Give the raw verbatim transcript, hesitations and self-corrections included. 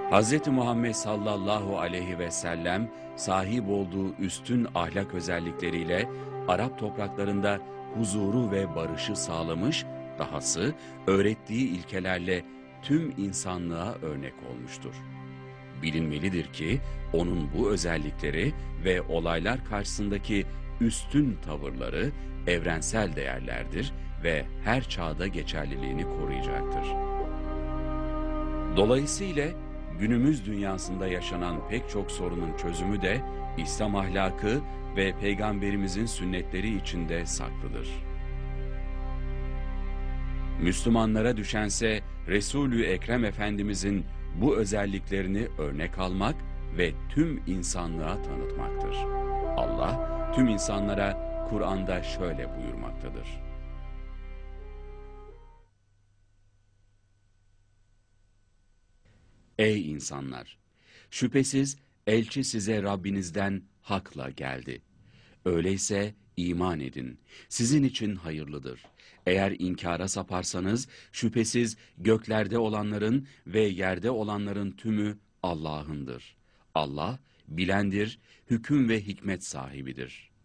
haz Muhammed sallallahu aleyhi ve sellem sahip olduğu üstün ahlak özellikleriyle Arap topraklarında huzuru ve barışı sağlamış, dahası öğrettiği ilkelerle tüm insanlığa örnek olmuştur. Bilinmelidir ki onun bu özellikleri ve olaylar karşısındaki üstün tavırları evrensel değerlerdir ve her çağda geçerliliğini koruyacaktır. Dolayısıyla günümüz dünyasında yaşanan pek çok sorunun çözümü de İslam ahlakı ve Peygamberimizin sünnetleri içinde saklıdır. Müslümanlara düşense Resulü Ekrem Efendimizin bu özelliklerini örnek almak ve tüm insanlığa tanıtmaktır. Allah tüm insanlara Kur'an'da şöyle buyurmaktadır: Ey insanlar! Şüphesiz elçi size Rabbinizden hakla geldi. Öyleyse iman edin. Sizin için hayırlıdır. Eğer inkara saparsanız şüphesiz göklerde olanların ve yerde olanların tümü Allah'ındır. Allah bilendir, hüküm ve hikmet sahibidir.